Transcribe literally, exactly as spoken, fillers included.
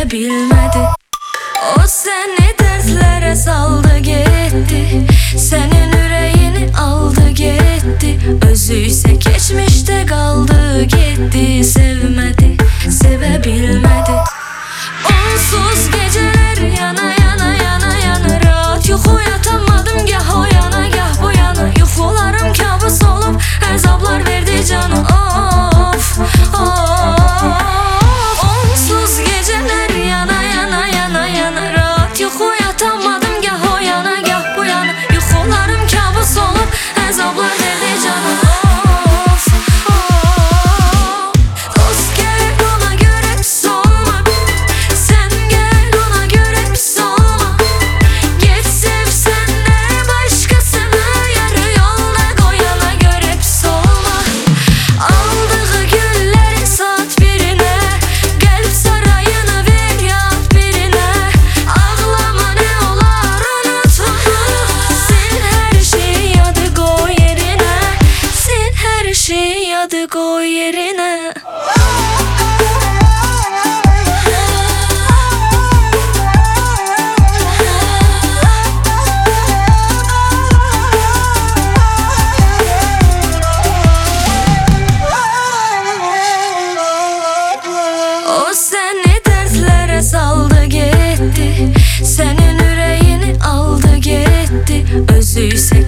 bilmedi. O seni dertlere saldı gitti, senin yüreğini aldı gitti. Özü ise geçmişte kaldı gitti. Sevmedi, sevebilmedi. Onsuz geceler yana yana yana yana, rahat yuxu yatamadım, gah o yana gah bu yana. Yuxularım kabus olup əzablar verdi canı. Of of. Onsuz geceler yana yana yana yana, rahat yuxu yatamadım, gah o yana gah bu yana. Yuxularım kabus olup əzablar verdi canı. Of of. Dost gel ona göre pis olma, sen gel ona göre pis olma. Geç sevsen de başkasını, yarı yolda koyana göre pis olma. Aldığı gülleri sat birine, gelip sarayını ver yat birine. Ağlama ne olar unutma, sil her şeyi yadı koy yerine. Sil her şeyi yadı koy yerine. O seni dertlere saldı gitti, senin yüreğini aldı gitti. Özü ise